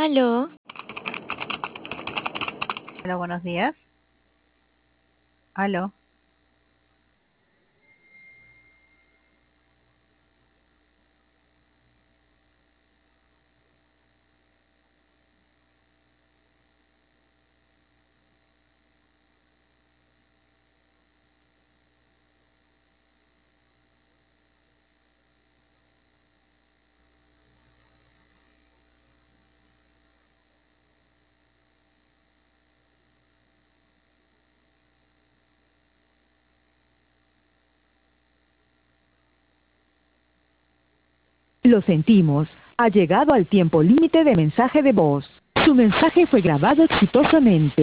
Aló, Hola, buenos días. Aló. Lo sentimos. Ha llegado al tiempo límite de mensaje de voz. Su mensaje fue grabado exitosamente.